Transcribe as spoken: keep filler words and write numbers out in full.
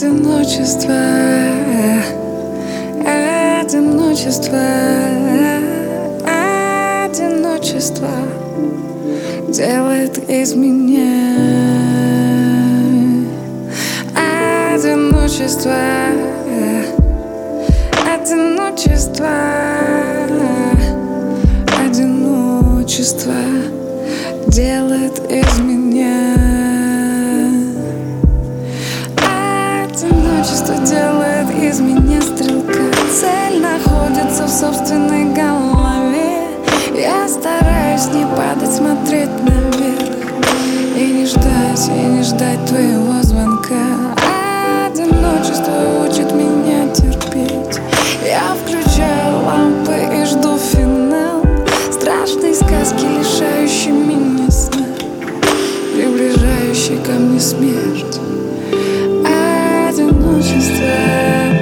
Одиночество, одиночество, одиночество делает из меня. Одиночество, одиночество, одиночество делает из меня. Одиночество делает из меня стрелка. Цель находится в собственной голове. Я стараюсь не падать, смотреть наверх и не ждать, и не ждать твоего звонка. Одиночество учит меня терпеть. Я включаю лампы и жду финал страшной сказки, лишающей меня сна, приближающей ко мне смерть. Одиночество.